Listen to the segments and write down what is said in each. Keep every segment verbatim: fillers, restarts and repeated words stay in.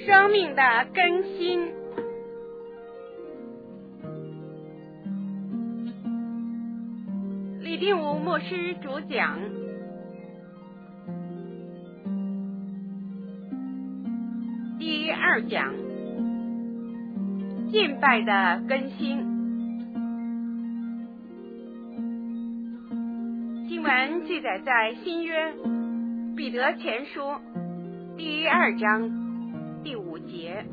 生命的更新。李定武牧师主讲。第二讲，敬拜的更新。经文记载在新约彼得前书第二章第五节。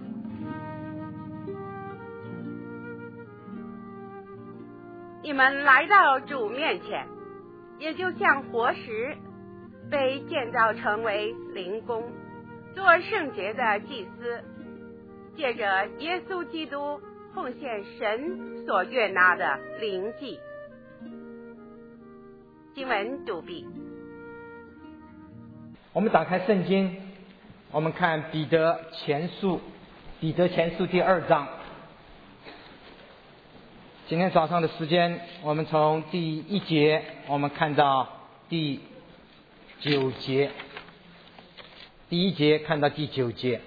你们来到主面前，也就像活石被建造成为灵宫，做圣洁的祭司，借着耶稣基督奉献神所悦纳的灵祭。经文读毕。 我们打开圣经，我们看彼得前书，彼得前书第二章。今天早上的时间，我们从第一节我们看到第九节，第一节看到第九节。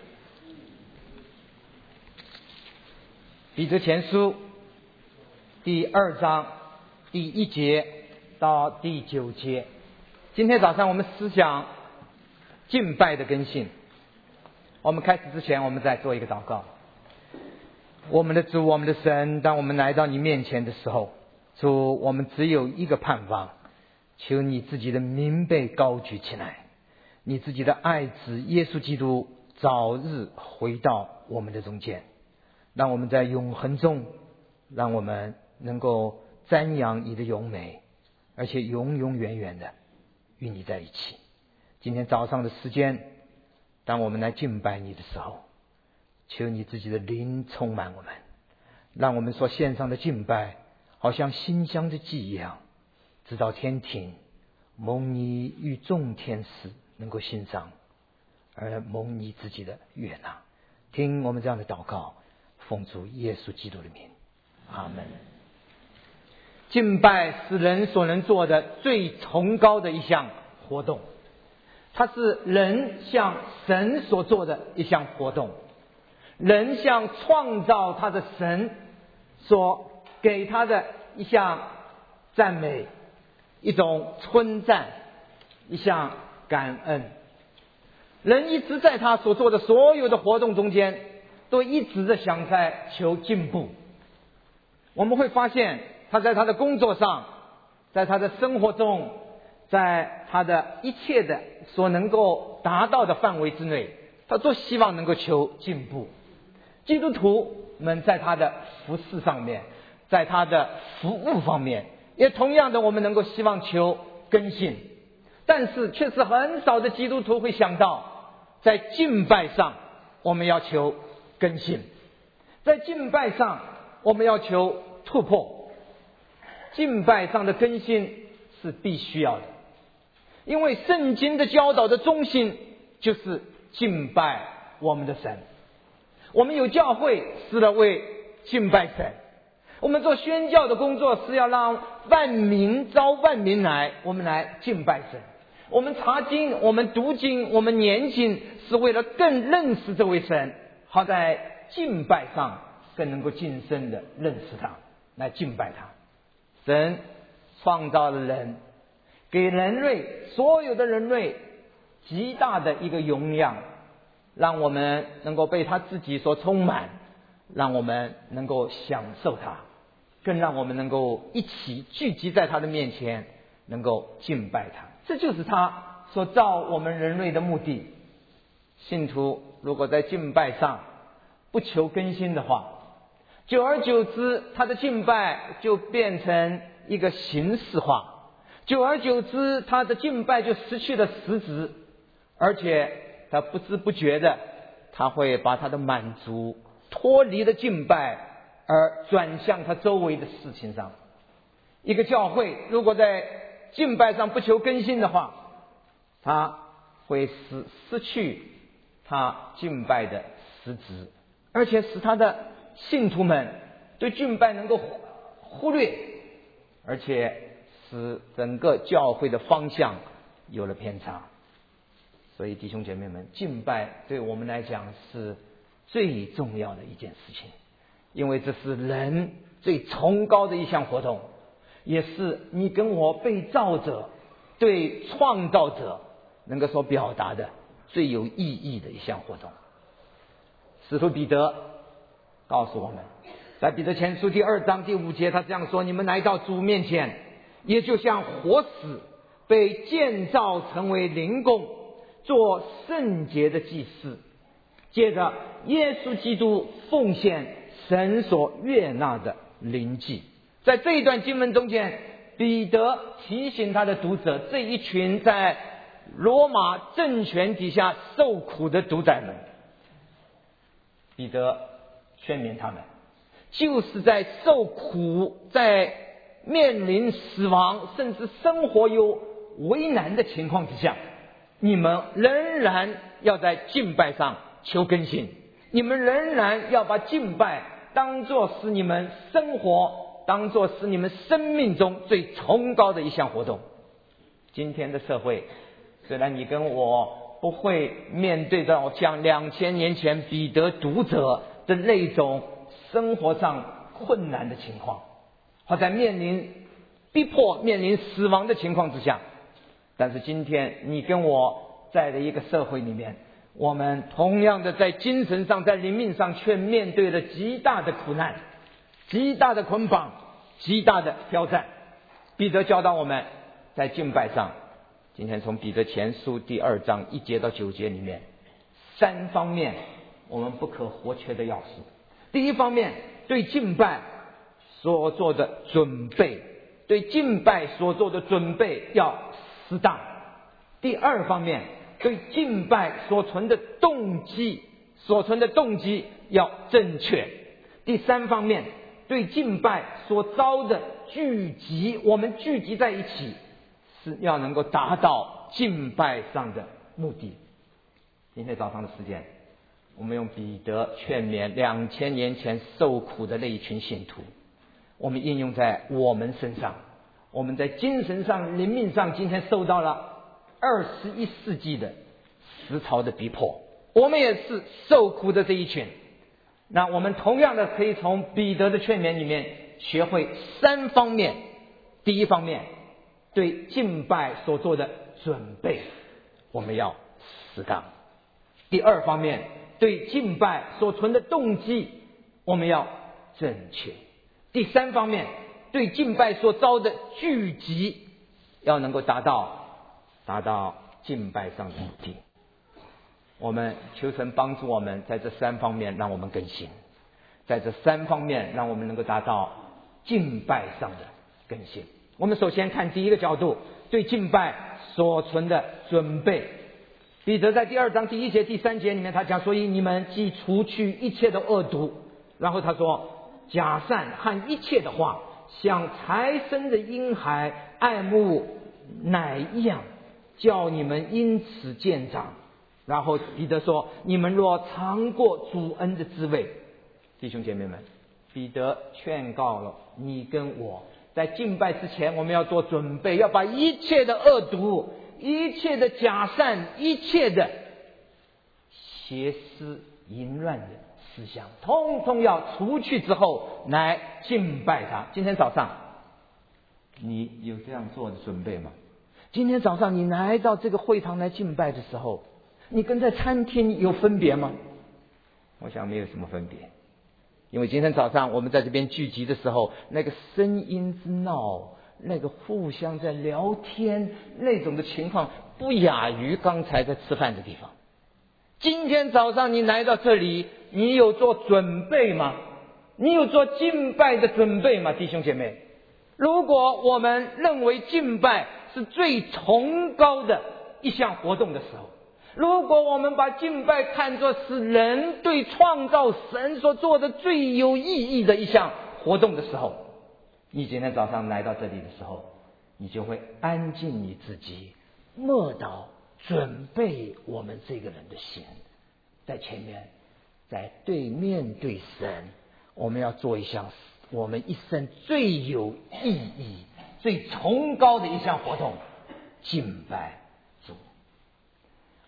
彼得前书第二章第一节到第九节。今天早上我们思想敬拜的更新。我们开始之前，我们再做一个祷告。我们的主，我们的神，当我们来到你面前的时候，主，我们只有一个盼望，求你自己的名被高举起来，你自己的爱子耶稣基督早日回到我们的中间，让我们在永恒中，让我们能够瞻仰你的荣美，而且永永远远的与你在一起。今天早上的时间，当我们来敬拜你的时候，求你自己的灵充满我们，让我们所献上的敬拜好像馨香的祭一样，直到天庭，蒙你与众天使能够欣赏，而蒙你自己的悦纳。听我们这样的祷告，奉主耶稣基督的名，阿门。敬拜是人所能做的最崇高的一项活动，它是人向神所做的一项活动，人向创造他的神所给他的一项赞美，一种称赞，一项感恩。人一直在他所做的所有的活动中间，都一直的想在求进步。我们会发现他在他的工作上，在他的生活中，在他的一切的所能够达到的范围之内，他都希望能够求进步。基督徒们在他的服事上面，在他的服务方面，也同样的我们能够希望求更新，但是却是很少的基督徒会想到，在敬拜上我们要求更新，在敬拜上我们要求突破。敬拜上的更新是必须要的，因为圣经的教导的中心就是敬拜我们的神。我们有教会是了为敬拜神，我们做宣教的工作是要让万民招万民来，我们来敬拜神。我们查经，我们读经，我们念经，是为了更认识这位神，好在敬拜上更能够近身的认识他，来敬拜他。神创造了人，给人类所有的人类极大的一个容量，让我们能够被他自己所充满，让我们能够享受他，更让我们能够一起聚集在他的面前，能够敬拜他。这就是他所造我们人类的目的。信徒如果在敬拜上不求更新的话，久而久之他的敬拜就变成一个形式化，久而久之他的敬拜就失去了实质，而且他不知不觉的他会把他的满足脱离了敬拜，而转向他周围的事情上。一个教会如果在敬拜上不求更新的话，他会失失去他敬拜的实质，而且使他的信徒们对敬拜能够忽略，而且使整个教会的方向有了偏差。 所以弟兄姐妹们，敬拜对我们来讲是最重要的一件事情，因为这是人最崇高的一项活动，也是你跟我被造者对创造者能够所表达的最有意义的一项活动。使徒彼得告诉我们，在彼得前书第二章第五节，他这样说：你们来到主面前，也就像活死，被建造成为灵宫，做圣洁的祭司，接着耶稣基督奉献神所悦纳的灵祭。在这一段经文中间，彼得提醒他的读者，这一群在罗马政权底下受苦的独宰们，彼得劝勉他们，就是在受苦，在面临死亡，甚至生活有为难的情况之下，你们仍然要在敬拜上求更新，你们仍然要把敬拜当作是你们生活，当作是你们生命中最崇高的一项活动。今天的社会，虽然你跟我不会面对到像两千年前彼得读者的那种生活上困难的情况，或在面临逼迫、面临死亡的情况之下，但是今天你跟我在的一个社会里面，我们同样的在精神上、在灵命上却面对了极大的苦难、极大的捆绑、极大的挑战。彼得教导我们在敬拜上，今天从彼得前书第二章一节到九节里面，三方面我们不可或缺的要素。第一方面，对敬拜所做的准备，对敬拜所做的准备要适当。第二方面，对敬拜所存的动机所存的动机要正确。第三方面，对敬拜所遭的聚集，我们聚集在一起是要能够达到敬拜上的目的。今天早上的时间，我们用彼得劝勉两千年前受苦的那一群信徒，我们应用在我们身上。我们在精神上、灵命上今天受到了二十一世纪的思潮的逼迫，我们也是受苦的这一群。那我们同样的可以从彼得的劝勉里面学会三方面。第一方面，对敬拜所做的准备我们要适当。第二方面，对敬拜所存的动机我们要正确。第三方面，对敬拜所遭的聚集要能够达到达到敬拜上的目的。我们求神帮助我们在这三方面让我们更新，在这三方面让我们能够达到敬拜上的更新。我们首先看第一个角度，对敬拜所存的准备。彼得在第二章第一节第三节里面他讲，所以你们既除去一切的恶毒，然后他说假善和一切的话，像才生的婴孩爱慕奶一样，叫你们因此渐长。然后彼得说，你们若尝过主恩的滋味。弟兄姐妹们，彼得劝告了你跟我，在敬拜之前我们要做准备，要把一切的恶毒、一切的假善、一切的邪思淫乱的思想通通要除去之后来敬拜他。今天早上你有这样做的准备吗？今天早上你来到这个会堂来敬拜的时候，你跟在餐厅有分别吗？我想没有什么分别，因为今天早上我们在这边聚集的时候，那个声音之闹，那个互相在聊天那种的情况，不亚于刚才在吃饭的地方。今天早上你来到这里，你有做准备吗？你有做敬拜的准备吗？弟兄姐妹，如果我们认为敬拜是最崇高的一项活动的时候，如果我们把敬拜看作是人对创造神所做的最有意义的一项活动的时候，你今天早上来到这里的时候，你就会安静你自己，默祷准备我们这个人的心，在前面，在对面对神，我们要做一项我们一生最有意义、最崇高的一项活动，敬拜主。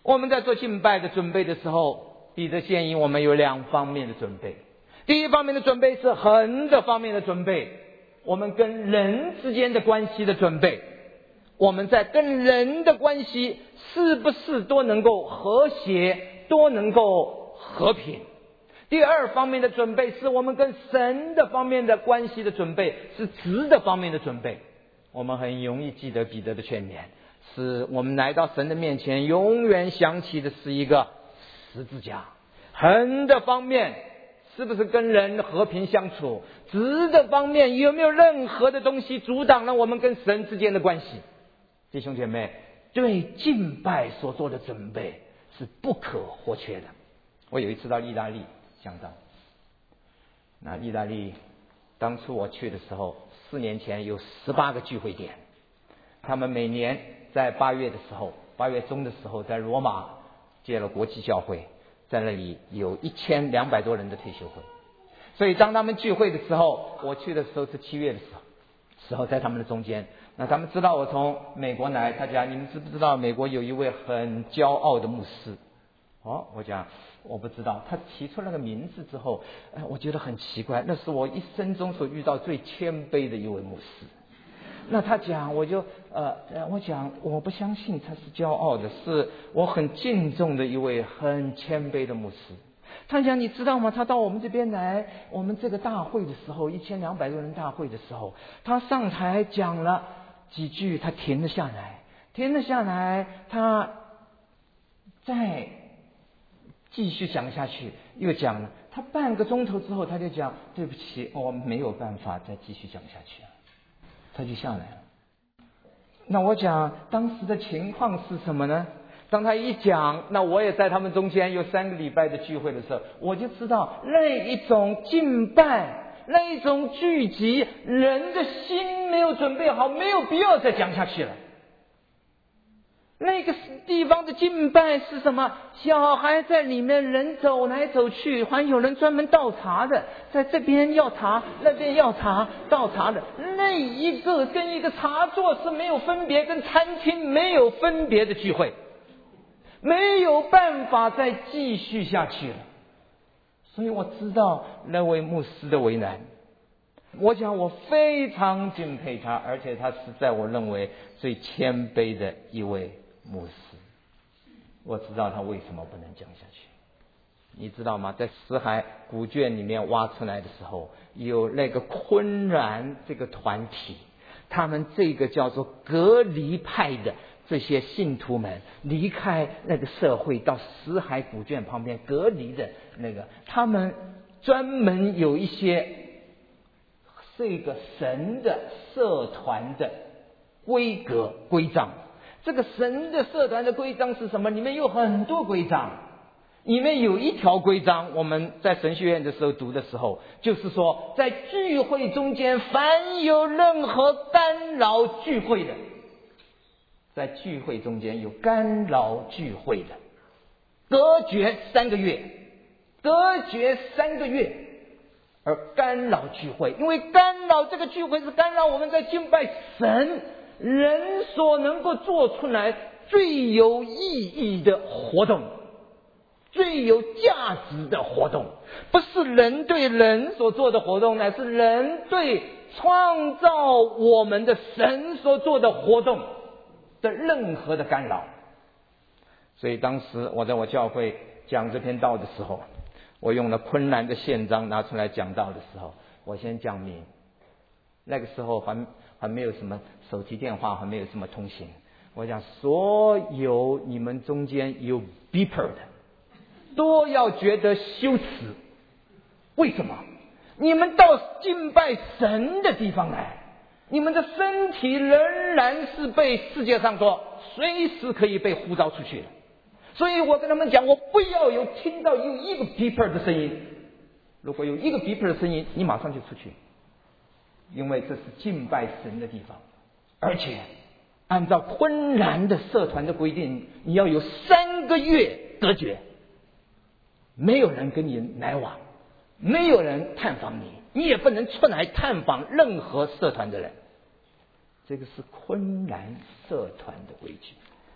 我们在做敬拜的准备的时候，彼得建议我们有两方面的准备。第一方面的准备是横的方面的准备，我们跟人之间的关系的准备，我们在跟人的关系是不是都能够和谐，都能够和平。第二方面的准备是我们跟神的方面的关系的准备，是质的方面的准备。我们很容易记得彼得的劝勉，是我们来到神的面前永远想起的是一个十字架。横的方面是不是跟人和平相处，质的方面有没有任何的东西阻挡了我们跟神之间的关系。弟兄姐妹，对敬拜所做的准备是不可或缺的。我有一次到意大利讲道，那意大利当初我去的时候，四年前有十八个聚会点，他们每年在八月的时候，八月中的时候，在罗马建了国际教会，在那里有一千两百多人的退休会。所以当他们聚会的时候，我去的时候是七月的时候，时候在他们的中间。那他们知道我从美国来，他讲你们知不知道美国有一位很骄傲的牧师？哦，我讲我不知道。他提出那个名字之后，呃，我觉得很奇怪，那是我一生中所遇到最谦卑的一位牧师。那他讲，我就呃，我讲我不相信他是骄傲的，是我很敬重的一位很谦卑的牧师。他讲你知道吗？他到我们这边来，我们这个大会的时候，一千两百多人大会的时候，他上台讲了几句，他停了下来，停了下来，他再继续讲下去，又讲了。他半个钟头之后，他就讲对不起，我没有办法再继续讲下去了，他就下来了。那我讲当时的情况是什么呢？当他一讲，那我也在他们中间有三个礼拜的聚会的时候，我就知道那一种敬拜，那一种聚集，人的心没有准备好，没有必要再讲下去了。那个地方的敬拜是什么？小孩在里面，人走来走去，还有人专门倒茶的，在这边要茶，那边要茶，倒茶的，那一个跟一个茶座是没有分别，跟餐厅没有分别的聚会，没有办法再继续下去了。所以我知道那位牧师的为难，我讲我非常敬佩他，而且他是在我认为最谦卑的一位牧师。我知道他为什么不能讲下去。你知道吗？在死海古卷里面挖出来的时候，有那个昆然这个团体，他们这个叫做隔离派的这些信徒们离开那个社会，到死海古卷旁边隔离的那个，他们专门有一些这个神的社团的规格规章。这个神的社团的规章是什么？里面有很多规章，里面有一条规章，我们在神学院的时候读的时候，就是说在聚会中间凡有任何干扰聚会的，在聚会中间有干扰聚会的，隔绝三个月，隔绝三个月。而干扰聚会，因为干扰这个聚会是干扰我们在敬拜神人所能够做出来最有意义的活动，最有价值的活动，不是人对人所做的活动，乃是人对创造我们的神所做的活动的任何的干扰。所以当时我在我教会讲这篇道的时候，我用了昆然的宪章拿出来讲道的时候，我先讲明，那个时候还还没有什么手提电话，还没有什么通信。我讲所有你们中间有 beeper 的，都要觉得羞耻。为什么？你们到敬拜神的地方来，你们的身体仍然是被世界上说随时可以被呼召出去的。所以我跟他们讲，我不要有听到有一个 beeper 的声音，如果有一个 beeper 的声音，你马上就出去，因为这是敬拜神的地方。而且按照昆然的社团的规定，你要有三个月隔绝，没有人跟你来往，没有人探访你，你也不能出来探访任何社团的人。这个是昆然社团的规矩。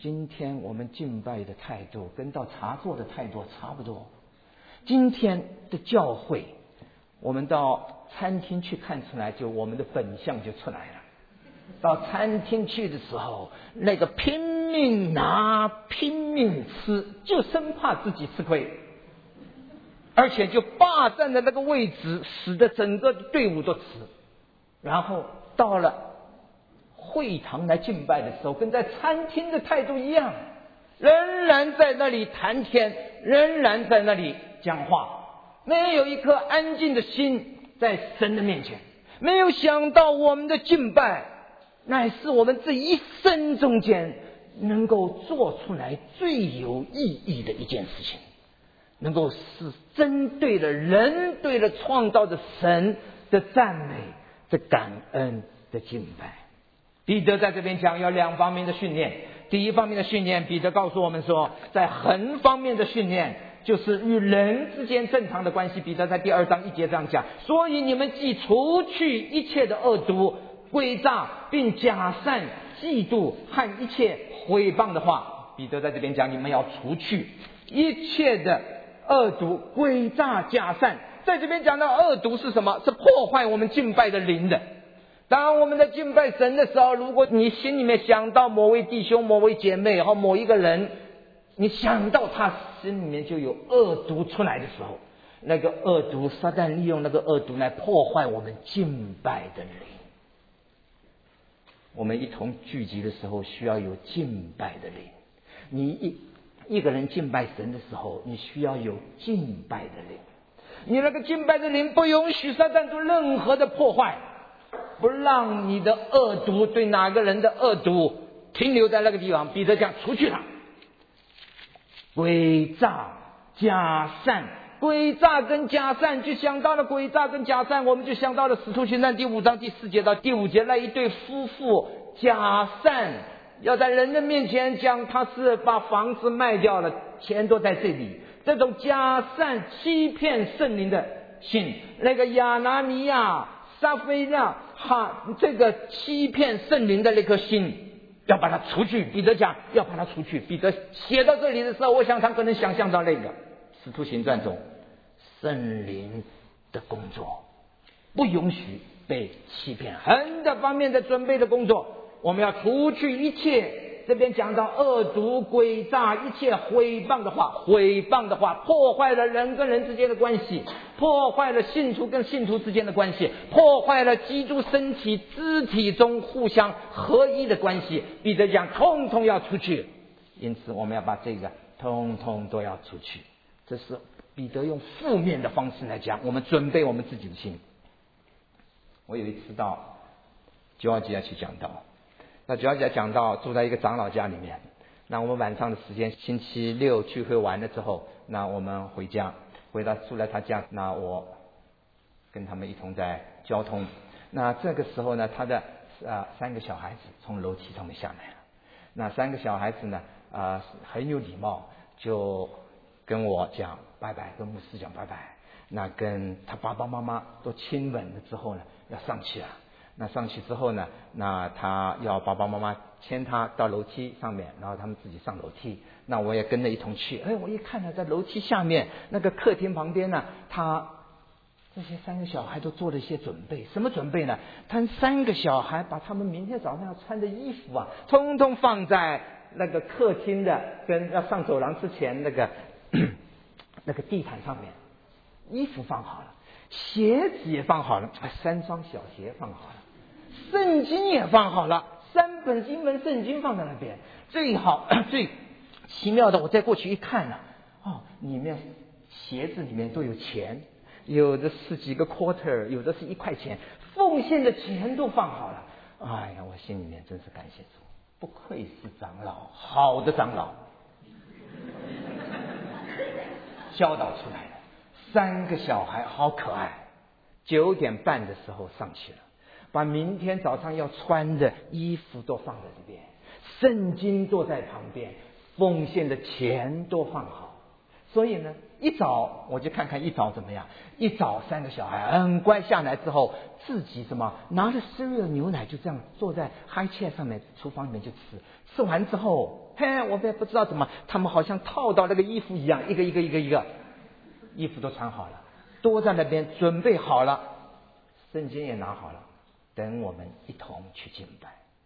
今天我们敬拜的态度跟到茶座的态度差不多。今天的教会，我们到餐厅去看出来，就我们的本相就出来了。到餐厅去的时候，那个拼命拿拼命吃，就生怕自己吃亏，而且就霸占的那个位置，使得整个队伍都吃。然后到了会堂来敬拜的时候，跟在餐厅的态度一样，仍然在那里谈天，仍然在那里讲话，没有一颗安静的心在神的面前。没有想到我们的敬拜乃是我们这一生中间能够做出来最有意义的一件事情，能够是针对了人对了创造的神的赞美的感恩的敬拜。彼得在这边讲要两方面的训练。第一方面的训练，彼得告诉我们说，在横方面的训练就是与人之间正常的关系。彼得在第二章一节这样讲，所以你们既除去一切的恶毒、诡诈，并假善、嫉妒和一切毁谤的话。彼得在这边讲，你们要除去一切的恶毒、诡诈、假善。在这边讲到恶毒是什么？是破坏我们敬拜的灵的。当我们在敬拜神的时候，如果你心里面想到某位弟兄、某位姐妹和某一个人，你想到他心里面就有恶毒出来的时候，那个恶毒，撒旦利用那个恶毒来破坏我们敬拜的灵。我们一同聚集的时候需要有敬拜的灵。你一一个人敬拜神的时候，你需要有敬拜的灵。你那个敬拜的灵不允许撒旦做任何的破坏，不让你的恶毒对哪个人的恶毒停留在那个地方。彼得讲除去它。诡诈、假善，诡诈跟假善，就想到了诡诈跟假善，我们就想到了使徒行传第五章第四节到第五节那一对夫妇，假善要在人的面前讲他是把房子卖掉了，钱都在这里。这种假善欺骗圣灵的心，那个亚拿尼亚、撒非亚哈，这个欺骗圣灵的那颗心要把它除去。彼得讲要把它除去。彼得写到这里的时候，我想他可能想象到那个使徒行传中圣灵的工作不允许被欺骗，很多方面的准备的工作，我们要除去一切。这边讲到恶毒、诡诈，一切毁谤的话，毁谤的话破坏了人跟人之间的关系，破坏了信徒跟信徒之间的关系，破坏了基督身体肢体中互相合一的关系。彼得讲通通要出去，因此我们要把这个通通都要出去。这是彼得用负面的方式来讲，我们准备我们自己的心。我有一次到九二吉亚去讲道，那九二吉亚讲道住在一个长老家里面，那我们晚上的时间星期六聚会完了之后，那我们回家，回到住在他家，那我跟他们一同在交通。那这个时候呢，他的呃三个小孩子从楼梯上面下来了。那三个小孩子呢呃很有礼貌，就跟我讲拜拜，跟牧师讲拜拜。那跟他爸爸妈妈都亲吻了之后呢，要上去了。那上去之后呢，那他要爸爸妈妈牵他到楼梯上面，然后他们自己上楼梯。那我也跟着一同去。哎，我一看呢，在楼梯下面那个客厅旁边呢，他这些三个小孩都做了一些准备。什么准备呢？他三个小孩把他们明天早上要穿的衣服啊，通通放在那个客厅的跟要上走廊之前那个那个地毯上面。衣服放好了，鞋子也放好了，三双小鞋放好了，圣经也放好了，三本英文圣经放在那边。最好最奇妙的，我再过去一看呢、啊，哦，里面鞋子里面都有钱，有的是几个 quarter， 有的是一块钱，奉献的钱都放好了。哎呀，我心里面真是感谢主，不愧是长老，好的长老，教导出来了。三个小孩好可爱，九点半的时候上去了，把明天早上要穿的衣服都放在这边，圣经都在旁边，奉献的钱都放好。所以呢， 一早我就看看一早怎么样。一早三个小孩很乖，下来之后自己什么拿着 cereal 牛奶就这样坐在 high chair 上面，厨房里面就吃。吃完之后，嘿，我也不知道怎么，他们好像套到那个衣服一样，一个一个一个一个衣服都穿好了，都在那边准备好了，圣经也拿好了，等我们一同去敬拜。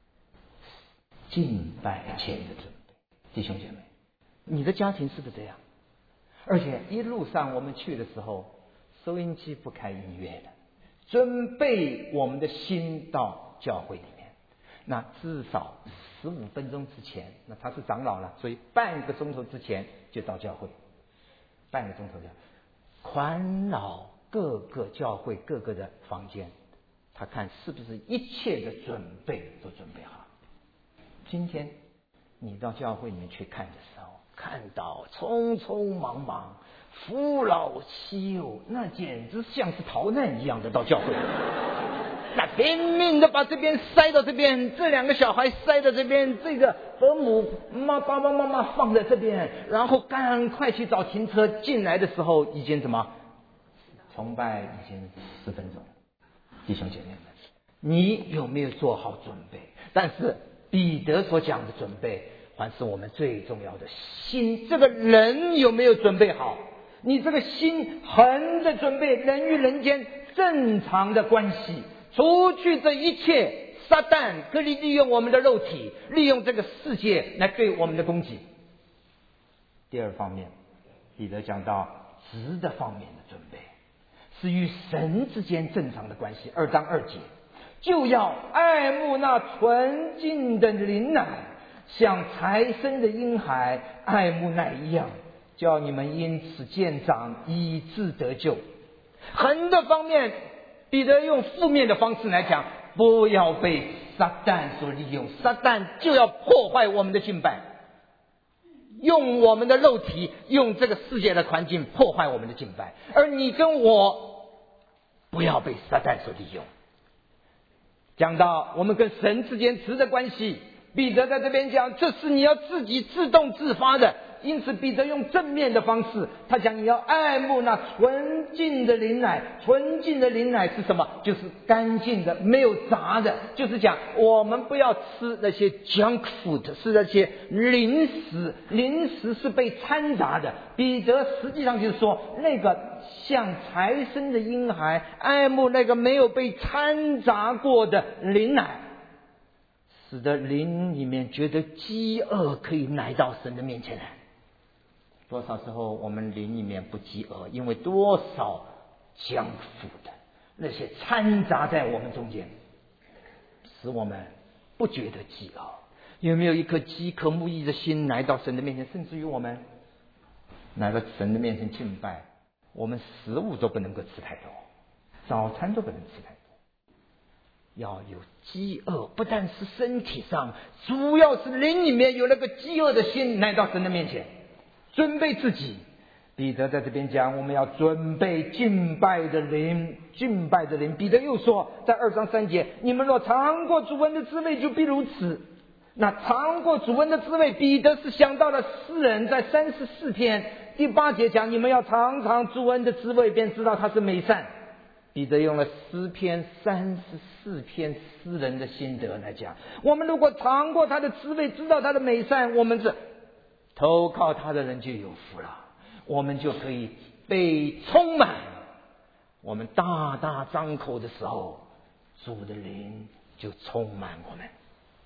敬拜前的准备，弟兄姐妹，你的家庭是不是这样？而且一路上我们去的时候，收音机不开音乐的，准备我们的心到教会里面。那至少十五分钟之前，那他是长老了，所以半个钟头之前就到教会，半个钟头就环绕各个教会各个的房间，他看是不是一切的准备都准备好。今天你到教会里面去看的时候，看到匆匆忙忙扶老携幼，那简直像是逃难一样的到教会，那拼命的把这边塞到这边，这两个小孩塞到这边，这个父母妈爸爸妈妈放在这边，然后赶快去找停车。进来的时候已经怎么崇拜已经十分钟。弟兄姐妹们，你有没有做好准备？但是彼得所讲的准备还是我们最重要的心，这个人有没有准备好？你这个心横着准备人与人间正常的关系，除去这一切撒旦可以利用我们的肉体，利用这个世界来对我们的攻击。第二方面，彼得讲到值的方面的准备，是与神之间正常的关系。二章二节，就要爱慕那纯净的灵奶，像才生的婴孩爱慕奶一样，叫你们因此渐长，以致得救。横的方面，彼得用负面的方式来讲，不要被撒旦所利用，撒旦就要破坏我们的敬拜，用我们的肉体，用这个世界的环境破坏我们的敬拜，而你跟我不要被撒旦所利用。讲到我们跟神之间持的关系，彼得在这边讲，这是你要自己自动自发的。因此彼得用正面的方式，他讲你要爱慕那纯净的灵奶。纯净的灵奶是什么？就是干净的，没有杂的，就是讲我们不要吃那些 junk food， 是那些零食，零食是被掺杂的。彼得实际上就是说，那个像才生的婴孩爱慕那个没有被掺杂过的灵奶，使得灵里面觉得饥饿，可以来到神的面前来。多少时候我们灵里面不饥饿，因为多少将腐的那些掺杂在我们中间，使我们不觉得饥饿。有没有一颗饥渴慕义的心来到神的面前？甚至于我们来到神的面前敬拜，我们食物都不能够吃太多，早餐都不能吃太多。要有饥饿，不但是身体上，主要是灵里面有那个饥饿的心来到神的面前，准备自己。彼得在这边讲，我们要准备敬拜的灵，敬拜的灵。彼得又说，在二章三节，你们若尝过主恩的滋味，就必如此。那尝过主恩的滋味，彼得是想到了诗人在三十四篇第八节讲，你们要尝尝主恩的滋味，便知道他是美善。彼得用了诗篇三十四篇诗人的心得来讲，我们如果尝过他的滋味，知道他的美善，我们是投靠他的人就有福了，我们就可以被充满。我们大大张口的时候，主的灵就充满我们。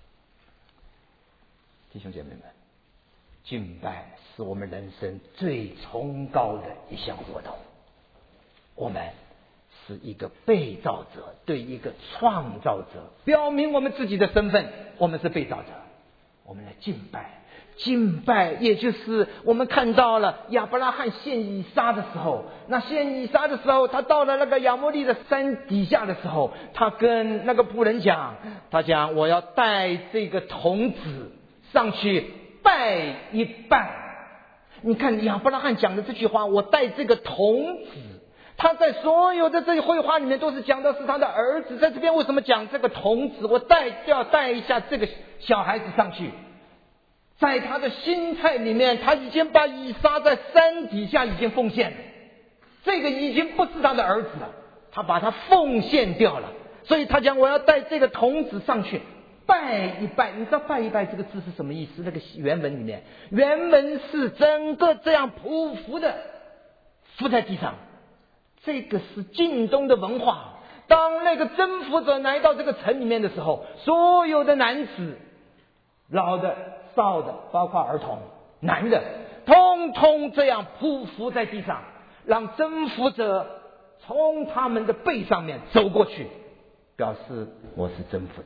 弟兄姐妹们，敬拜是我们人生最崇高的一项活动。我们是一个被造者对一个创造者，表明我们自己的身份，我们是被造者。我们来敬拜，敬拜也就是我们看到了亚伯拉罕献以撒的时候，那献以撒的时候，他到了那个亚摩利的山底下的时候，他跟那个仆人讲，他讲我要带这个童子上去拜一拜。你看亚伯拉罕讲的这句话，我带这个童子，他在所有的这些绘画里面都是讲的是他的儿子，在这边为什么讲这个童子？我带就要带一下这个小孩子上去， 在他的心态里面，他已经把以撒在山底下已经奉献了，这个已经不是他的儿子了，他把他奉献掉了。所以他讲我要带这个童子上去拜一拜。你知道拜一拜这个字是什么意思？那个原文里面，原文是整个这样匍匐的伏在地上，这个是近东的文化。当那个征服者来到这个城里面的时候，所有的男子，老的少的，包括儿童男的，通通这样匍匐在地上，让征服者从他们的背上面走过去，表示我是征服者。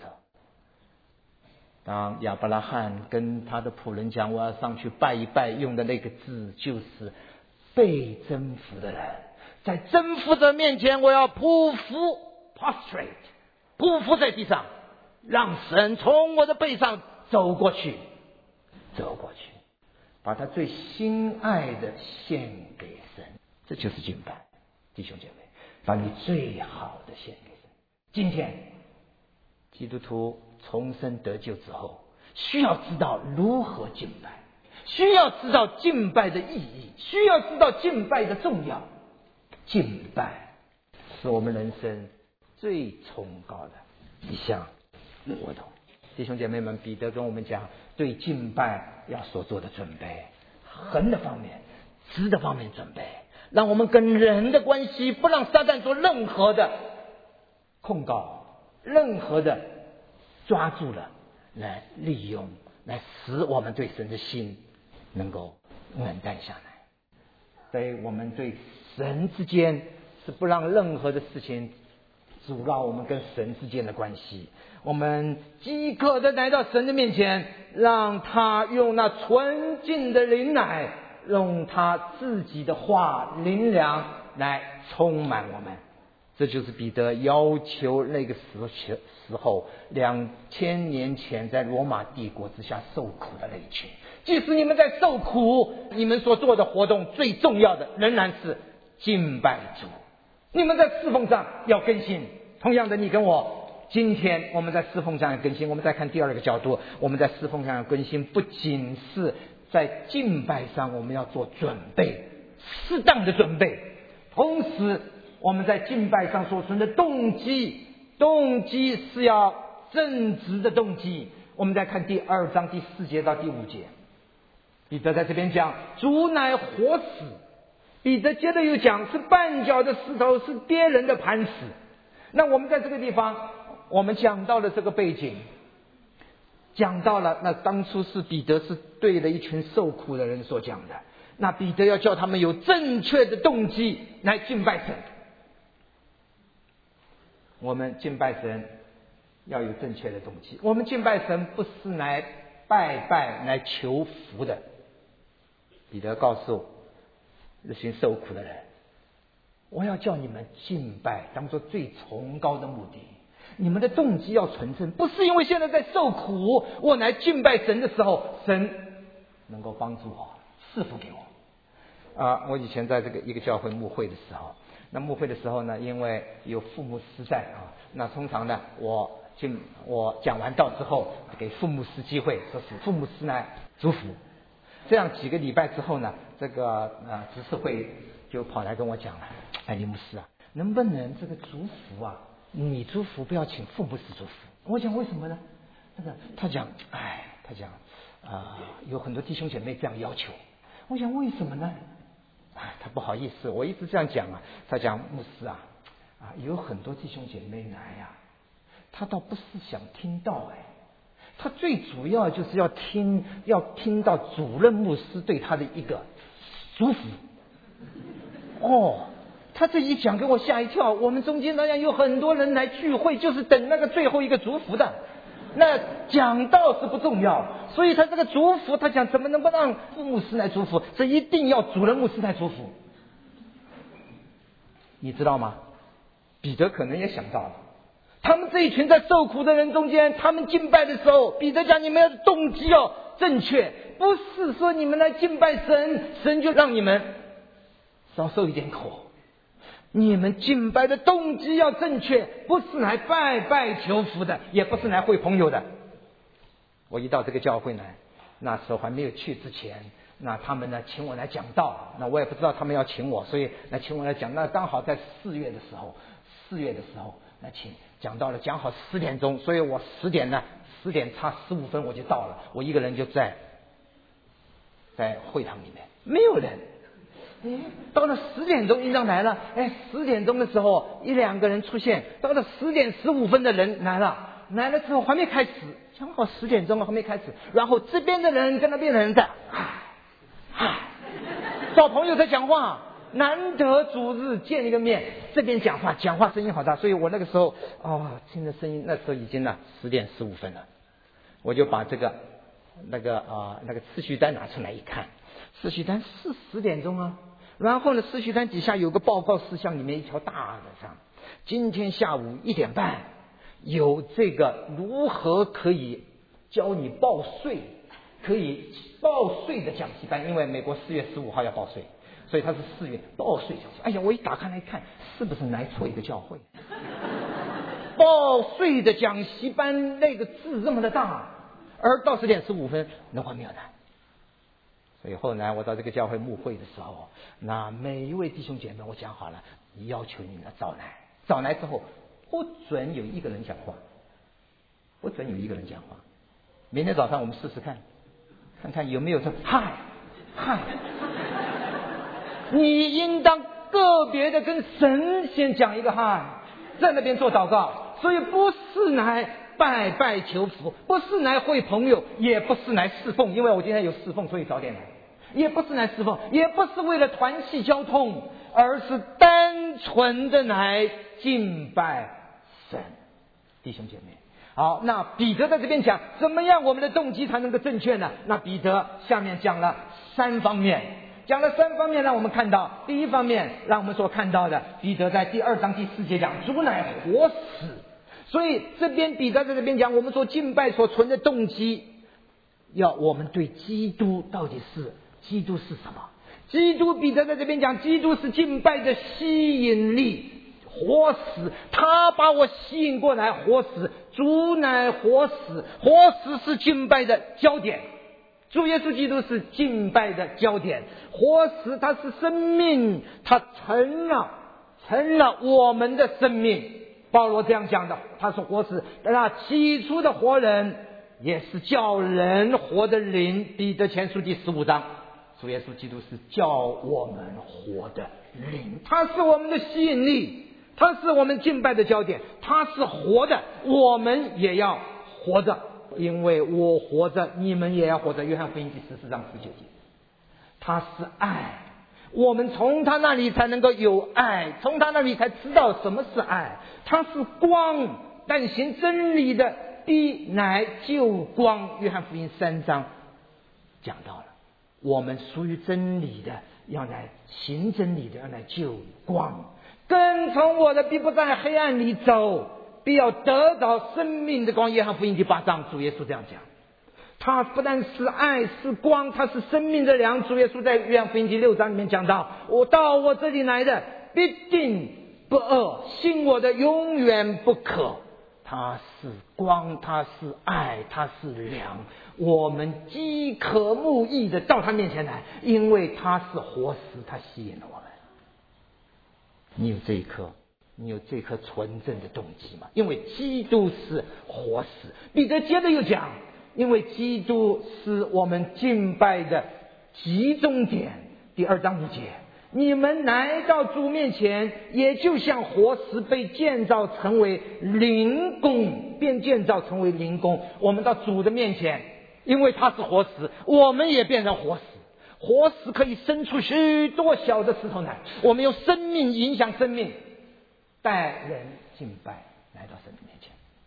当亚伯拉罕跟他的仆人讲我要上去拜一拜，用的那个字就是被征服的人，在征服者面前我要匍匐 prostrate， 匍匐在地上，让神从我的背上走过去，走过去，把他最心爱的献给神。这就是敬拜。弟兄姐妹，把你最好的献给神。今天基督徒重生得救之后，需要知道如何敬拜，需要知道敬拜的意义，需要知道敬拜的重要。敬拜是我们人生最崇高的一项活动。弟兄姐妹们，彼得跟我们讲对敬拜要所做的准备，横的方面直的方面准备，让我们跟人的关系，不让撒旦做任何的控告，任何的抓住了来利用，来使我们对神的心能够冷淡下来。所以我们对神之间是不让任何的事情阻挠我们跟神之间的关系。我们饥渴的来到神的面前，让他用那纯净的灵奶，用他自己的话灵粮来充满我们。这就是彼得要求那个时时候两千年前在罗马帝国之下受苦的那一群。即使你们在受苦，你们所做的活动最重要的仍然是敬拜主。你们在侍奉上要更新。同样的，你跟我今天我们在侍奉上要更新。我们再看第二个角度，我们在侍奉上要更新，不仅是在敬拜上我们要做准备，适当的准备，同时我们在敬拜上所存的动机，动机是要正直的动机。我们再看第二章第四节到第五节，彼得在这边讲主乃活死，彼得接着又讲是绊脚的石头，是跌人的磐石。那我们在这个地方我们讲到了这个背景，讲到了那当初是彼得是对了一群受苦的人所讲的，那彼得要叫他们有正确的动机来敬拜神。我们敬拜神要有正确的动机，我们敬拜神不是来拜拜来求福的。彼得告诉这群受苦的人，我要叫你们敬拜当作最崇高的目的，你们的动机要纯正，不是因为现在在受苦，我来敬拜神的时候神能够帮助我赐福给我。啊，我以前在这个一个教会牧会的时候，那牧会的时候呢，因为有副牧师在啊，那通常呢我进我讲完道之后给副牧师机会，说是副牧师呢祝福。这样几个礼拜之后呢，这个呃执事会就跑来跟我讲了，哎，李牧师啊，能不能这个祝福啊，你祝福不要请副牧师祝福？我讲为什么呢？那个他讲，哎，他讲啊、呃，有很多弟兄姐妹这样要求。我想为什么呢？哎，他不好意思，我一直这样讲啊。他讲牧师啊，啊，有很多弟兄姐妹来呀、啊，他倒不是想听到哎。他最主要就是要听，要听到主任牧师对他的一个祝福。哦，他这一讲给我吓一跳。我们中间当然有很多人来聚会，就是等那个最后一个祝福的。那讲道是不重要，所以他这个祝福，他讲怎么能不让副牧师来祝福？这一定要主任牧师来祝福。你知道吗？彼得可能也想到了。他们这一群在受苦的人中间，他们敬拜的时候，彼得讲你们的动机要正确，不是说你们来敬拜神，神就让你们少受一点苦。你们敬拜的动机要正确，不是来拜拜求福的，也不是来会朋友的。我一到这个教会呢， 那时候还没有去之前，那他们呢请我来讲道，那我也不知道他们要请我，所以来请我来讲。那刚好在四月的时候，四月的时候，那请讲到了，讲好十点钟，所以我十点呢，十点差十五分我就到了，我一个人就在在会堂里面，没有人。到了十点钟，应当来了。哎，十点钟的时候，一两个人出现。到了十点十五分的人来了，来了之后还没开始，讲好十点钟了还没开始。然后这边的人跟那边的人在，唉唉，找朋友在讲话，难得主日见一个面，这边讲话，讲话声音好大，所以我那个时候哦，听着声音，那时候已经呢十点十五分了，我就把这个那个啊、呃、那个次序单拿出来一看，次序单是十点钟啊。然后呢，次序单底下有个报告事项，里面一条大的上，今天下午一点半有这个如何可以教你报税，可以报税的讲习班，因为美国四月十五号要报税，所以他是四月报税讲习。哎呀，我一打开来看，是不是来错一个教会？报税的讲习班那个字这么的大，而到十点十五分那还没有来。所以后来我到这个教会牧会的时候，那每一位弟兄姐妹我讲好了，你要求你们早来，早来之后不准有一个人讲话，不准有一个人讲话。明天早上我们试试看，看看有没有说嗨嗨。你应当个别的跟神先讲一个嗨，在那边做祷告。所以不是来拜拜求福，不是来会朋友，也不是来侍奉，因为我今天有侍奉，所以早点来。也不是来侍奉，也不是为了团契交通，而是单纯的来敬拜神。弟兄姐妹，好，那彼得在这边讲怎么样我们的动机才能够正确呢？那彼得下面讲了三方面，讲了三方面让我们看到，第一方面让我们所看到的，彼得在第二章第四节讲主乃活死。所以这边彼得在这边讲我们所敬拜所存的动机，要我们对基督到底是基督是什么？基督，彼得在这边讲，基督是敬拜的吸引力，活死，他把我吸引过来，活死，主乃活死，活死是敬拜的焦点，主耶稣基督是敬拜的焦点，活死他是生命，他成了成了我们的生命。保罗这样讲的，他说活死，那起初的活人也是叫人活的灵。彼得前书第十五章，主耶稣基督是叫我们活的灵，他是我们的吸引力，他是我们敬拜的焦点，他是活的，我们也要活着，因为我活着，你们也要活着。约翰福音第十四章十九节，他是爱，我们从他那里才能够有爱，从他那里才知道什么是爱。他是光，但行真理的必乃救光。约翰福音三章讲到了，我们属于真理的，要来行真理的，要来救光。跟从我的必不在黑暗里走，必要得到生命的光。约翰福音第八章主耶稣这样讲，他不但是爱是光，他是生命的粮。主耶稣在约翰福音第六章里面讲到，我到我这里来的必定不饿，信我的永远不渴。他是光，他是爱，他是粮，我们饥渴慕义的到他面前来，因为他是活死，他吸引了我们。你有这一颗你有这颗纯正的动机吗？因为基督是活死。彼得接着又讲，因为基督是我们敬拜的集中点。第二章五节，你们来到主面前，也就像活石被建造成为灵宫，便建造成为灵宫。我们到主的面前，因为他是活石，我们也变成活石。活石可以生出许多小的石头来，我们用生命影响生命，带人敬拜来到神的面前。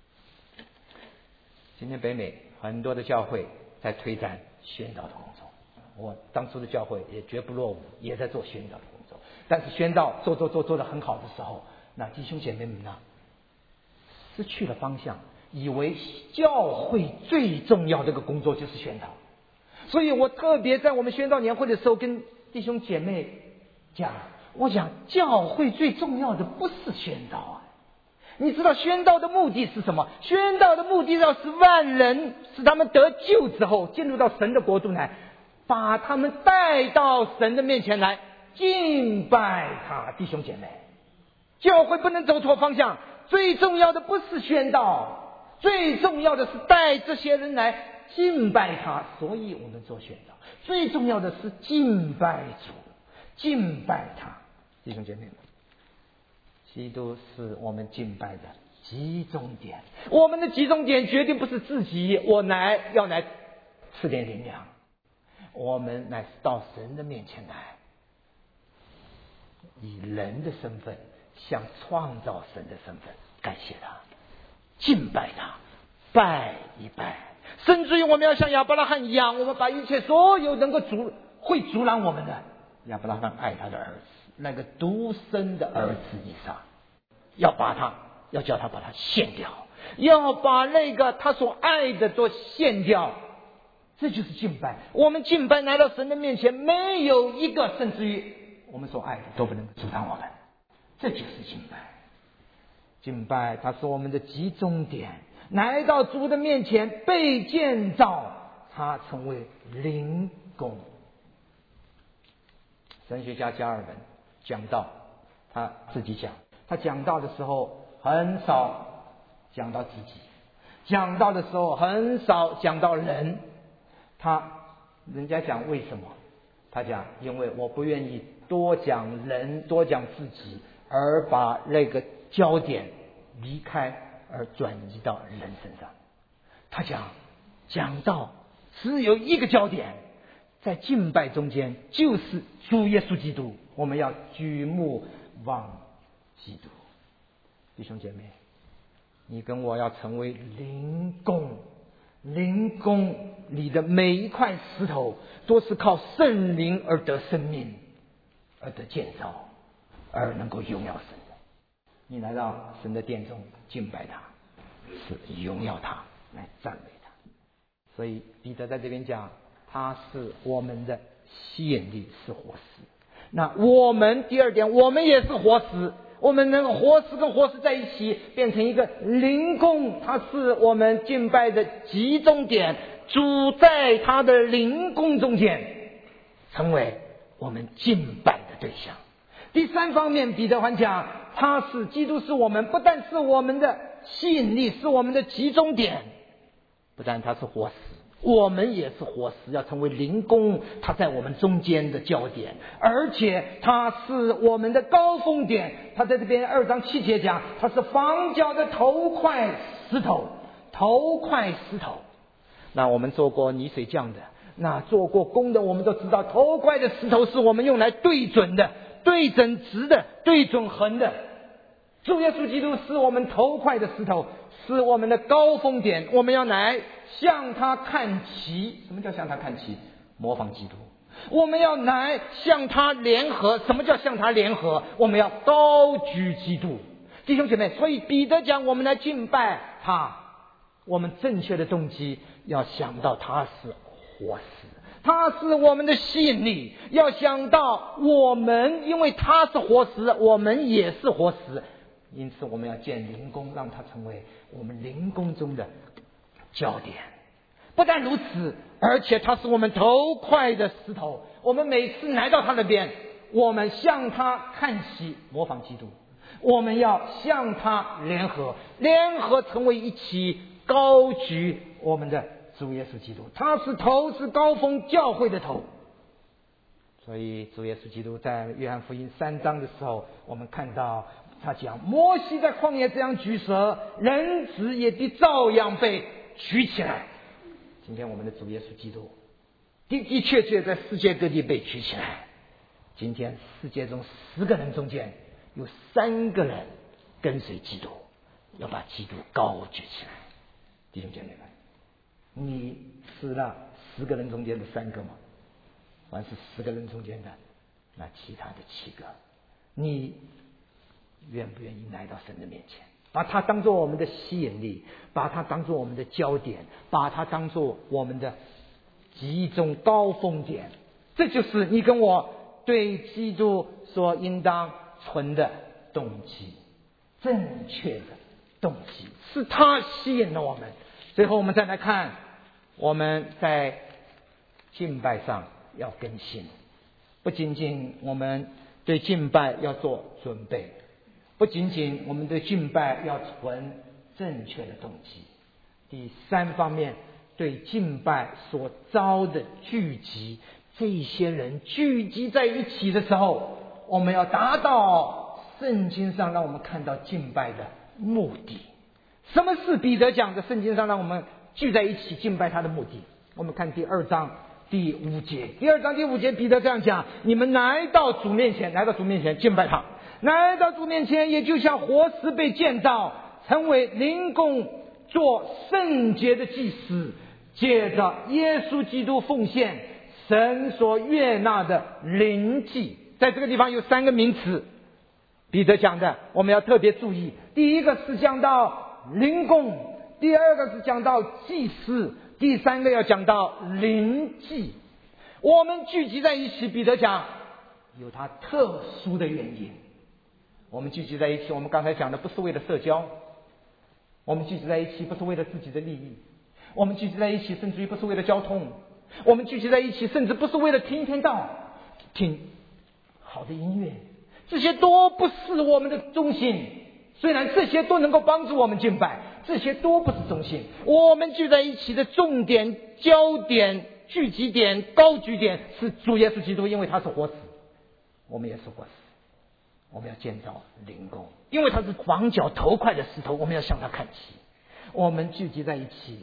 今天北美很多的教会在推展宣道的工作，我当初的教会也绝不落伍，也在做宣道的工作。但是宣道做做做做得很好的时候，那弟兄姐妹们呢，失去了方向，以为教会最重要的一个工作就是宣道。所以我特别在我们宣道年会的时候跟弟兄姐妹讲，我讲教会最重要的不是宣道啊， 你知道宣道的目的是什么？宣道的目的要使万人，使他们得救之后进入到神的国度来，把他们带到神的面前来敬拜他。弟兄姐妹，教会不能走错方向，最重要的不是宣道，最重要的是带这些人来敬拜他。所以我们做宣道，最重要的是敬拜主，敬拜他。弟兄姐妹们，基督是我们敬拜的集中点，我们的集中点绝对不是自己，我来要来吃点灵粮，我们乃是到神的面前来，以人的身份向创造神的身份感谢他，敬拜他，拜一拜。甚至于我们要像亚伯拉罕一样，我们把一切所有能够阻会阻拦我们的，亚伯拉罕爱他的儿子，那个独生的儿子以撒，要把他要叫他把他献掉，要把那个他所爱的都献掉。这就是敬拜。我们敬拜来到神的面前，没有一个甚至于我们所爱的都不能阻挡我们，这就是敬拜。敬拜它是我们的集中点，来到主的面前被建造，它成为灵宫。神学家加尔文讲到，他自己讲，他讲到的时候很少讲到自己，讲到的时候很少讲到人。他人家讲为什么，他讲因为我不愿意多讲人多讲自己，而把那个焦点离开而转移到人身上。他讲讲到只有一个焦点，在敬拜中间就是主耶稣基督，我们要举目望基督。弟兄姐妹，你跟我要成为灵宫，灵宫里的每一块石头都是靠圣灵而得生命，而得建造，而能够荣耀神的。你来到神的殿中敬拜他，是荣耀他，来赞美他。所以彼得在这边讲，他是我们的吸引力，是活石。那我们第二点，我们也是活石，我们能够活石跟活石在一起变成一个灵宫，它是我们敬拜的集中点，主在他的灵宫中间成为我们敬拜的对象。第三方面，彼得还讲，他是基督，是我们不但是我们的吸引力，是我们的集中点，不但他是活石，我们也是活石，要成为灵宫，它在我们中间的焦点，而且它是我们的高峰点。他在这边二章七节讲，它是房角的头块石头，头块石头。那我们做过泥水匠的，那做过工的，我们都知道头块的石头是我们用来对准的，对准直的，对准横的。主耶稣基督是我们头块的石头，是我们的高峰点，我们要来向他看齐。什么叫向他看齐？模仿基督。我们要来向他联合。什么叫向他联合？我们要高举基督。弟兄姐妹，所以彼得讲，我们来敬拜他，我们正确的动机要想到他是活石，他是我们的吸引力，要想到我们因为他是活石，我们也是活石，因此我们要建灵宫，让它成为我们灵宫中的焦点。不但如此，而且它是我们头块的石头，我们每次来到他那边，我们向他看齐，模仿基督，我们要向他联合，联合成为一起，高举我们的主耶稣基督。他是头，是高峰教会的头。所以主耶稣基督在约翰福音三章的时候，我们看到他讲，摩西在旷野这样举蛇，人子也必照样被举起来。今天我们的主耶稣基督的的确确在世界各地被举起来。今天世界中十个人中间有三个人跟随基督，要把基督高举起来。弟兄姐妹们，你是那十个人中间的三个吗？还是十个人中间的那其他的七个？你愿不愿意来到神的面前，把它当作我们的吸引力，把它当作我们的焦点，把它当作我们的集中高峰点？这就是你跟我对基督所应当存的动机，正确的动机，是他吸引了我们。最后我们再来看，我们在敬拜上要更新，不仅仅我们对敬拜要做准备，不仅仅我们对敬拜要存正确的动机。第三方面，对敬拜所招的聚集，这些人聚集在一起的时候，我们要达到圣经上让我们看到敬拜的目的。什么是彼得讲的圣经上让我们聚在一起敬拜他的目的？我们看第二章第五节，第二章第五节，彼得这样讲：你们来到主面前，来到主面前敬拜他，来到主面前，也就像活石被建造，成为灵宫，做圣洁的祭司，借着耶稣基督奉献神所悦纳的灵祭。在这个地方有三个名词，彼得讲的我们要特别注意。第一个是讲到灵宫，第二个是讲到祭司，第三个要讲到灵祭。我们聚集在一起，彼得讲有他特殊的原因。我们聚集在一起，我们刚才讲的不是为了社交，我们聚集在一起不是为了自己的利益，我们聚集在一起甚至于不是为了交通，我们聚集在一起甚至不是为了听一天道，听好的音乐，这些都不是我们的中心。虽然这些都能够帮助我们敬拜，这些都不是中心。我们聚在一起的重点、焦点、聚集点、高举点是主耶稣基督，因为他是活石，我们也是活石。我们要建造灵宫，因为他是房角头块的石头，我们要向他看齐。我们聚集在一起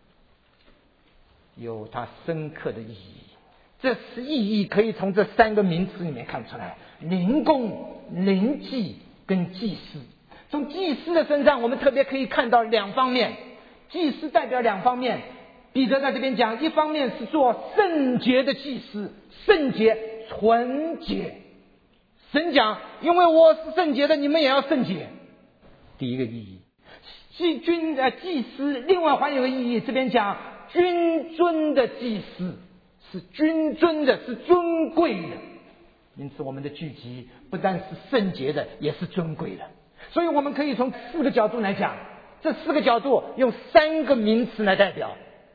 有它深刻的意义，这是意义可以从这三个名词里面看出来：灵宫、灵祭跟祭司。从祭司的身上我们特别可以看到两方面，祭司代表两方面。彼得在这边讲，一方面是做圣洁的祭司，圣洁纯洁。神讲，因为我是圣洁的，你们也要圣洁。第一个意义，祭君呃祭司，另外还有个意义，这边讲君尊的祭司，是君尊的，是尊贵的。因此我们的聚集不但是圣洁的，也是尊贵的。所以我们可以从四个角度来讲，这四个角度用三个名词来代表。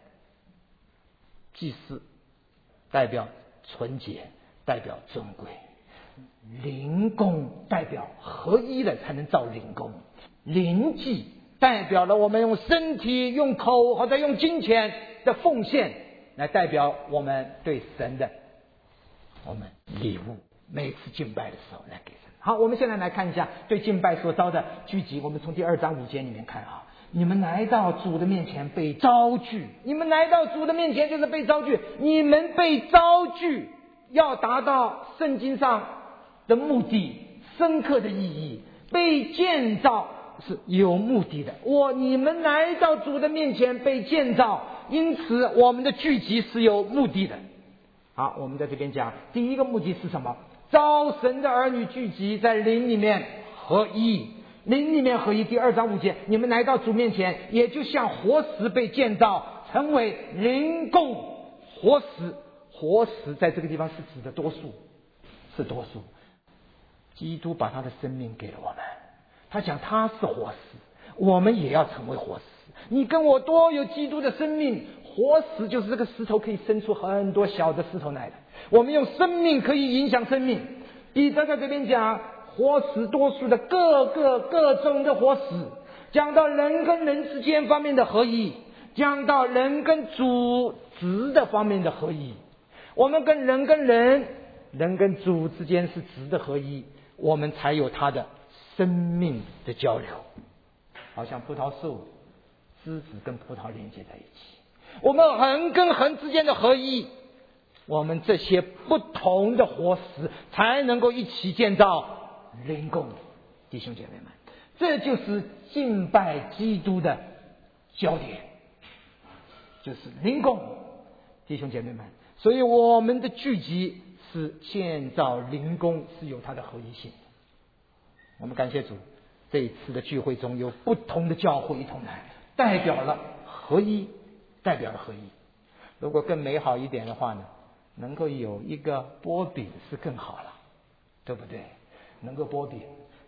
祭司代表纯洁，代表尊贵；灵宫代表合一的才能造灵宫；灵祭代表了我们用身体、用口或者用金钱的奉献，来代表我们对神的我们礼物。每次敬拜的时候来给神。好，我们现在来看一下对敬拜所招的聚集。我们从第二章五节里面看啊，你们来到主的面前被招聚，你们来到主的面前就是被招聚，你们被招聚要达到圣经上的目的，深刻的意义。被建造是有目的的，我你们来到主的面前被建造，因此我们的聚集是有目的的。好，我们在这边讲第一个目的是什么？招神的儿女聚集在灵里面合一，灵里面合一。第二章五节，你们来到主面前，也就像活石被建造，成为灵宫。活石，活石在这个地方是指的多数，是多数。基督把他的生命给了我们，他讲他是活石，我们也要成为活石。你跟我都有基督的生命，活石就是这个石头可以生出很多小的石头来的。我们用生命可以影响生命。彼得在这边讲活石多数的各个各种的活石，讲到人跟人之间方面的合一，讲到人跟主职的方面的合一。我们跟人跟人，人跟主之间是职的合一，我们才有他的生命的交流。好像葡萄树枝子跟葡萄连接在一起，我们横跟横之间的合一，我们这些不同的活石才能够一起建造灵宫。弟兄姐妹们，这就是敬拜基督的焦点，就是灵宫。弟兄姐妹们，所以我们的聚集是建造灵宫，是有它的合一性。我们感谢主，这一次的聚会中有不同的教会一同来，代表了合一，代表了合一。如果更美好一点的话呢，能够有一个波饼是更好了，对不对？能够波饼，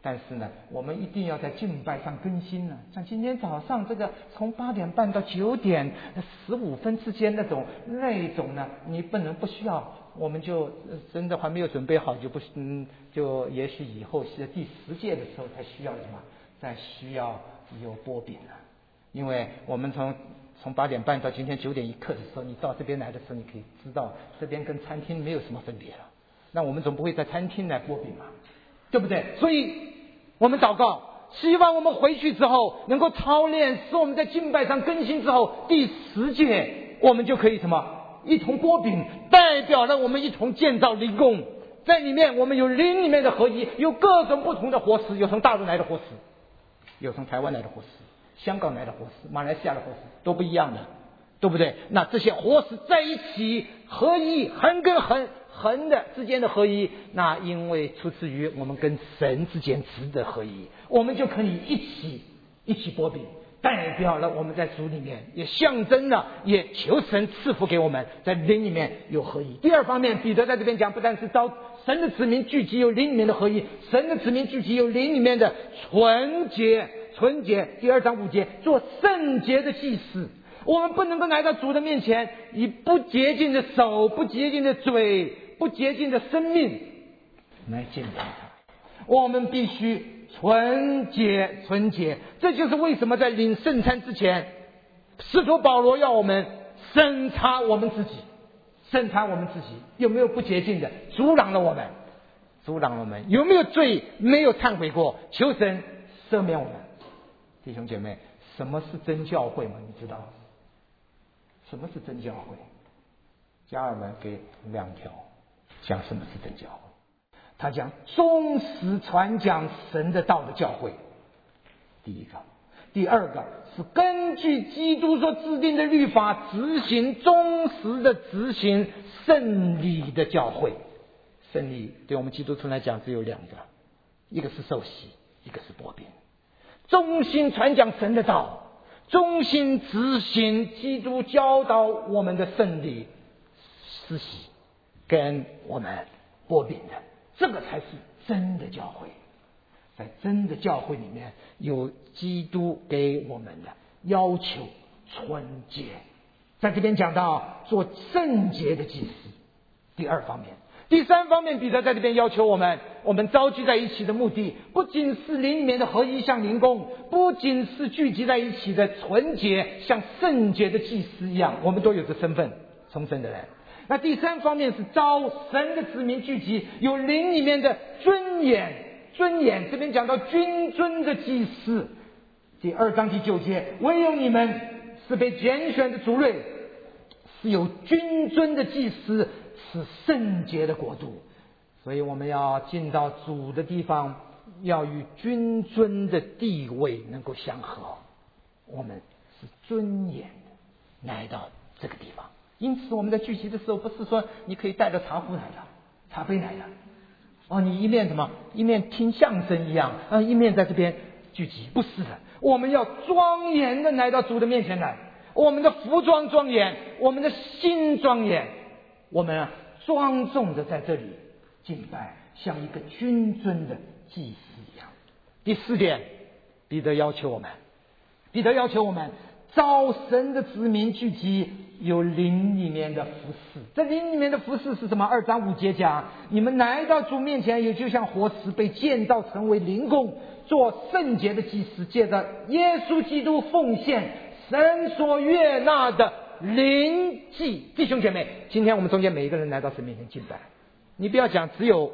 但是呢，我们一定要在敬拜上更新呢。像今天早上这个从八点半到九点十五分之间那种那种呢，你不能不需要，我们就真的还没有准备好，就不嗯，就也许以后是第十届的时候才需要什么，才需要有波饼了。因为我们从从八点半到今天九点一刻的时候，你到这边来的时候，你可以知道这边跟餐厅没有什么分别了。那我们总不会在餐厅来波饼嘛，对不对？所以我们祷告，希望我们回去之后能够操练，使我们在敬拜上更新之后，第十届我们就可以什么一同波饼，代表了我们一同建造灵宫。在里面我们有灵里面的合一，有各种不同的活石，有从大陆来的活石，有从台湾来的活石，香港来的活石，马来西亚的活石都不一样的，对不对？那这些活石在一起合一，横跟横横的之间的合一，那因为出自于我们跟神之间值得合一，我们就可以一起一起波饼，代表了我们在主里面，也象征了，也求神赐福给我们在灵里面有合一。第二方面，彼得在这边讲，不但是招神的子民聚集有灵里面的合一，神的子民聚集有灵里面的纯洁，纯洁。第二章五节，做圣洁的祭司。我们不能够来到主的面前，以不洁净的手、不洁净的嘴、不洁净的生命来见他。我们必须纯洁，纯洁。这就是为什么在领圣餐之前，使徒保罗要我们审查我们自己，审查我们自己有没有不洁净的，阻挡了我们，阻挡了我们有没有罪没有忏悔过，求神赦免我们。弟兄姐妹，什么是真教会吗？你知道什么是真教会？加尔文给两条讲什么是真教会。他讲忠实传讲神的道的教会，第一个。第二个是根据基督所制定的律法执行，忠实的执行圣礼的教会。圣礼对我们基督徒来讲只有两个，一个是受洗，一个是波饼。忠心传讲神的道，忠心执行基督教导我们的圣礼施洗跟我们波饼的，这个才是真的教会。在真的教会里面，有基督给我们的要求纯洁。在这边讲到做圣洁的祭司，第二方面。第三方面，彼得在这边要求我们，我们召集在一起的目的，不仅是灵里面的合一像灵宫，不仅是聚集在一起的纯洁像圣洁的祭司一样，我们都有着身份，重生的人。那第三方面是召神的子民聚集，有灵里面的尊严。尊严，这边讲到君尊的祭司，第二章第九节，唯有你们是被拣选的族类，是有君尊的祭司，是圣洁的国度。所以我们要进到主的地方，要与君尊的地位能够相合，我们是尊严的来到这个地方。因此我们在聚集的时候，不是说你可以带着茶壶来的，茶杯来的，哦，你一面什么一面听相声一样啊，一面在这边聚集，不是的，我们要庄严的来到主的面前来，我们的服装庄严，我们的心庄严，我们啊庄重的在这里敬拜，像一个君尊的祭司一样。第四点，彼得要求我们，彼得要求我们召神的子民聚集，有灵里面的服侍。这灵里面的服侍是什么？二章五节讲，你们来到主面前，也就像活石被建造成为灵宫，做圣洁的祭司，借着耶稣基督奉献神所悦纳的灵祭。弟兄姐妹，今天我们中间每一个人来到神面前敬拜，你不要讲只有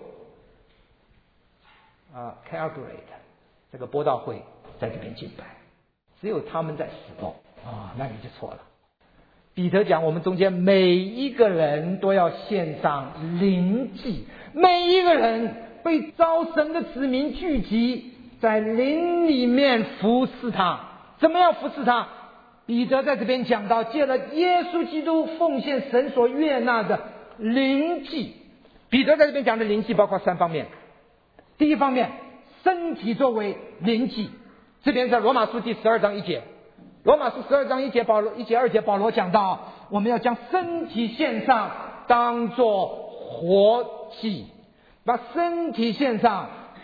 啊 Calgary 的这个播道会在这边敬拜，只有他们在侍奉啊，那你就错了。彼得讲，我们中间每一个人都要献上灵祭，每一个人被召神的子民聚集在灵里面服侍他。怎么样服侍他？彼得在这边讲到，借了耶稣基督奉献神所悦纳的灵祭。彼得在这边讲的灵祭包括三方面。第一方面，身体作为灵祭，这边在罗马书第十二章一节，罗马书十二章一节保罗一节二节保罗讲到，我们要将身体献上当作活祭，把身体献上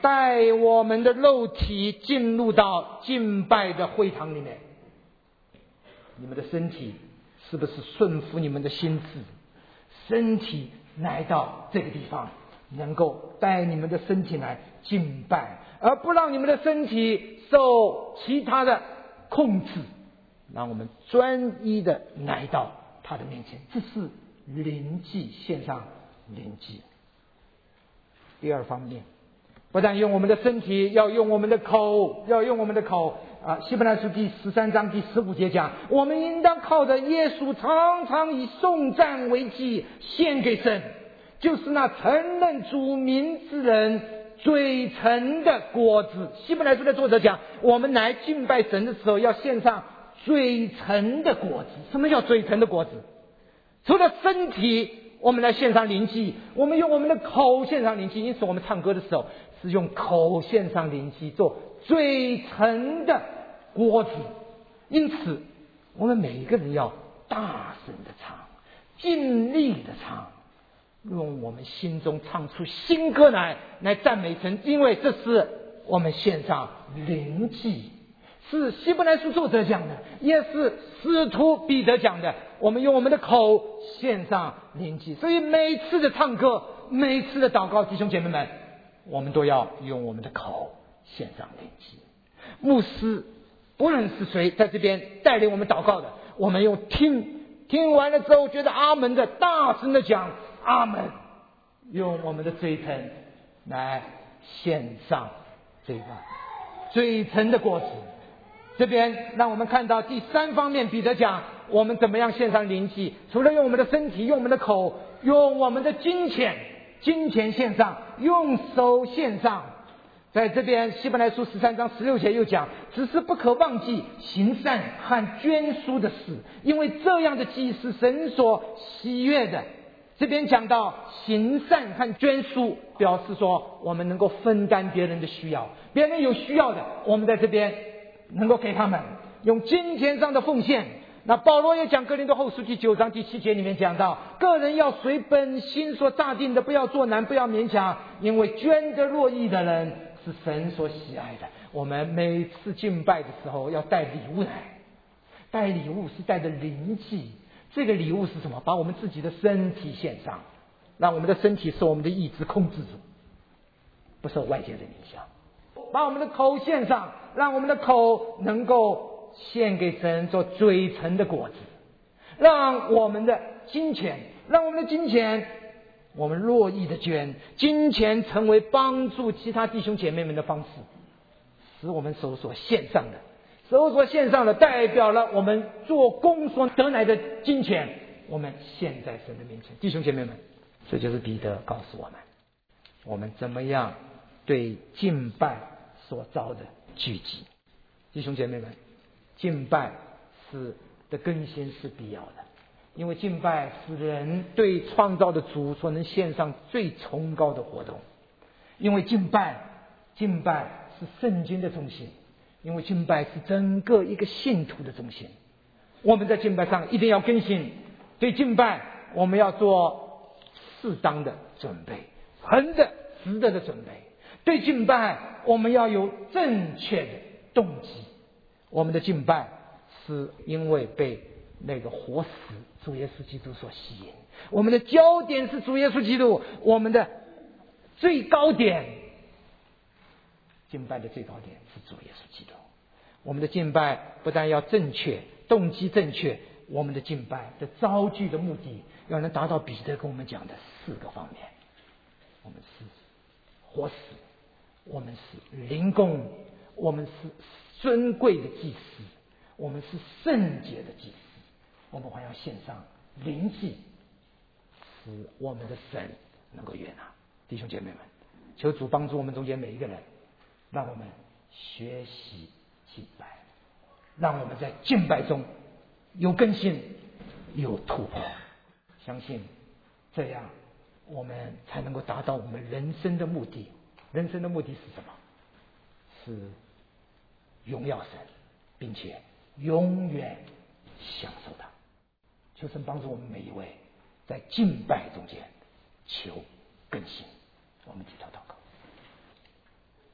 带我们的肉体进入到敬拜的会堂里面。你们的身体是不是顺服你们的心智？身体来到这个地方，能够带你们的身体来敬拜，而不让你们的身体受其他的控制，让我们专一的来到他的面前。这是灵祭，献上灵祭。第二方面，不但用我们的身体，要用我们的口，要用我们的口啊！希伯来书第十三章第十五节讲，我们应当靠着耶稣常常以颂赞为祭献给神，就是那承认主名之人嘴唇的果子。希伯来书的作者讲，我们来敬拜神的时候要献上嘴唇的果子。什么叫嘴唇的果子？除了身体我们来献上灵祭，我们用我们的口献上灵祭。因此我们唱歌的时候是用口献上灵祭，做嘴唇的果子。因此我们每一个人要大声的唱，尽力的唱，用我们心中唱出新歌来，来赞美神。因为这是我们献上灵祭，是希伯来书作者讲的，也是使徒彼得讲的，我们用我们的口献上灵祭。所以每次的唱歌，每次的祷告，弟兄姐妹们，我们都要用我们的口献上灵祭。牧师不论是谁在这边带领我们祷告的，我们用听听完了之后觉得阿门的，大声的讲阿门，用我们的嘴唇来献上这个嘴唇的果子。这边让我们看到第三方面，彼得讲我们怎么样献上灵祭，除了用我们的身体，用我们的口，用我们的金钱，金钱献上，用手献上。在这边希伯来书十三章十六节又讲，只是不可忘记行善和捐书的事，因为这样的祭是神所喜悦的。这边讲到行善和捐书，表示说我们能够分担别人的需要，别人有需要的，我们在这边能够给他们，用金钱上的奉献。那保罗也讲哥林多后书第九章第七节里面讲到，个人要随本心所炸定的，不要做难，不要勉强，因为捐得乐意的人是神所喜爱的。我们每次敬拜的时候要带礼物来，带礼物是带着灵祭。这个礼物是什么？把我们自己的身体献上，让我们的身体受我们的意志控制住，不受外界的影响。把我们的口献上，让我们的口能够献给神做嘴唇的果子，让我们的金钱，让我们的金钱，我们乐意的捐，金钱成为帮助其他弟兄姐妹们的方式，使我们手所献上的，手所献上的代表了我们做工所得来的金钱，我们献在神的面前。弟兄姐妹们，这就是彼得告诉我们，我们怎么样对敬拜所造的聚集。弟兄姐妹们，敬拜是的更新是必要的，因为敬拜是人对创造的主所能献上最崇高的活动。因为敬拜敬拜是圣经的中心，因为敬拜是整个一个信徒的中心。我们在敬拜上一定要更新，对敬拜我们要做适当的准备，横的直的的准备。对敬拜我们要有正确的动机。我们的敬拜是因为被那个活死主耶稣基督所吸引，我们的焦点是主耶稣基督，我们的最高点，敬拜的最高点是主耶稣基督。我们的敬拜不但要正确，动机正确，我们的敬拜的招聚的目的要能达到彼得跟我们讲的四个方面。我们是活死，我们是灵宫，我们是尊贵的祭司，我们是圣洁的祭司，我们还要献上灵祭，使我们的神能够悦纳。弟兄姐妹们，求主帮助我们中间每一个人，让我们学习敬拜，让我们在敬拜中有更新，有突破。相信这样我们才能够达到我们人生的目的。人生的目的是什么？是荣耀神，并且永远享受它。求神帮助我们每一位在敬拜中间求更新。我们低头祷告。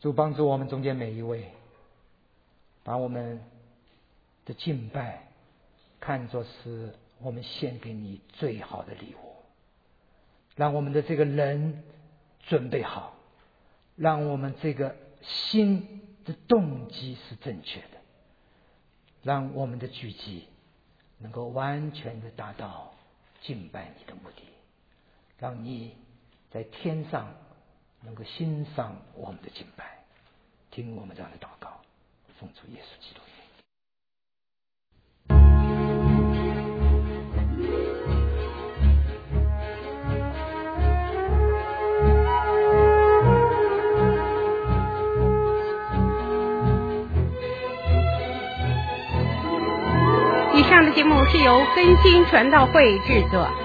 主帮助我们中间每一位，把我们的敬拜看作是我们献给你最好的礼物，让我们的这个人准备好，让我们这个心的动机是正确的，让我们的举击能够完全的达到敬拜你的目的，让你在天上能够欣赏我们的敬拜。听我们这样的祷告，奉主耶稣基督。 以上的节目是由更新传道会制作。